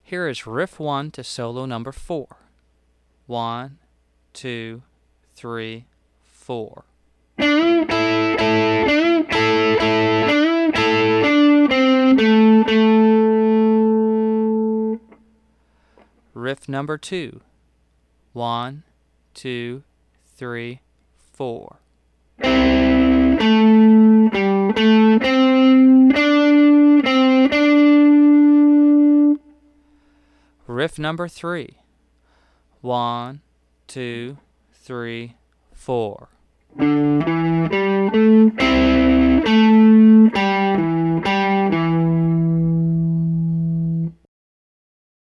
Here is riff 1 to solo number 4. 1, 2, 3, 4. Riff number 2. 1, 2, 3, 4. Riff number 3. 1, 2, 3, 4.